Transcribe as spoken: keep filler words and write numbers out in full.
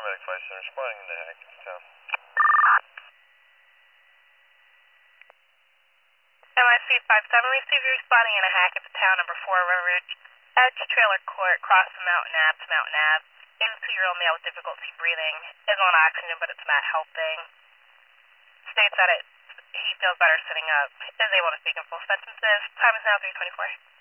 Paramedic five seven responding in the Hackettstown. M I C five seven, receive you responding in a Hackettstown, number four, River Ridge. Edge Trailer Court, cross the Mountain Ave to Mountain Ave. eighty-two-year-old male with difficulty breathing is on oxygen, but it's not helping. States that it, he feels better sitting up, is able to speak in full sentences. Time is now three twenty-four.